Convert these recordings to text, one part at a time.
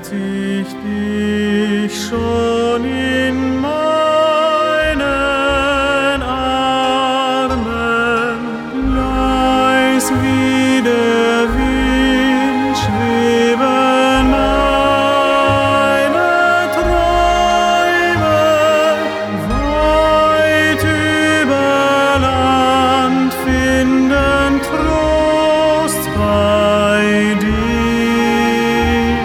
ich dich schon in meinen Armen, leis wie der Wind schweben meine Träume, weit über Land finden Trost bei dir.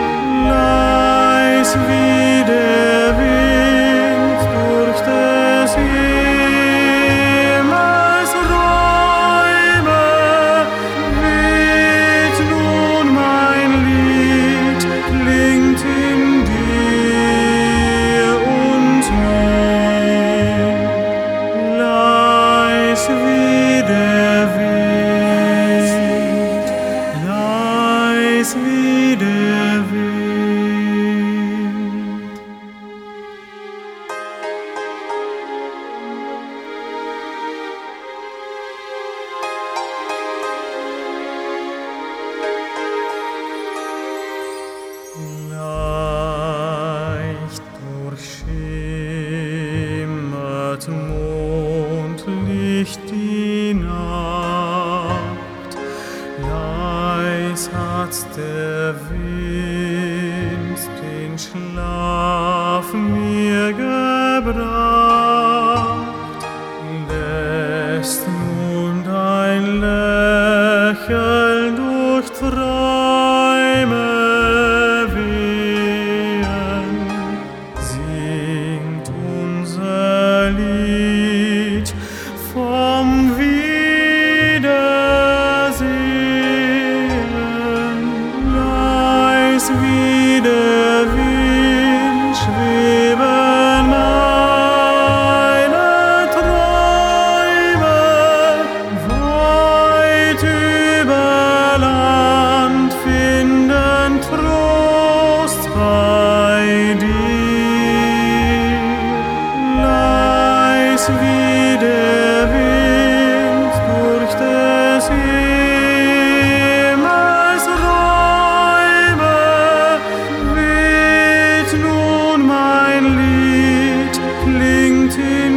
Leis wie der Wind durch des Himmels Räume, weht nun mein Lied, klingt in dir und mir. Leis wie der Wind, leis wie der Wind. Leicht durchschimmert Mondlicht die Nacht, leis hat der Wind den Schlaf mir gebracht, lässt nun dein Lächeln durch Träume wehen, singt unser Lied vom Wiedersehen. Leis wie der Wind schweben meine Träume, weit über Land finden Trost bei dir. Leis wie der Wind durch des Himmels Räume, weht nun mein Lied, klingt in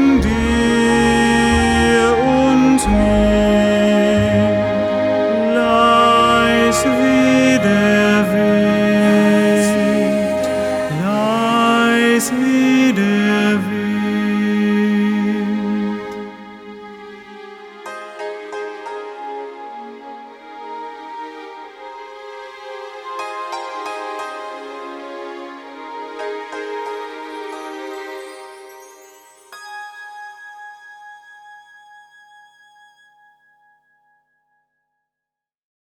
dir und mir. Leis wie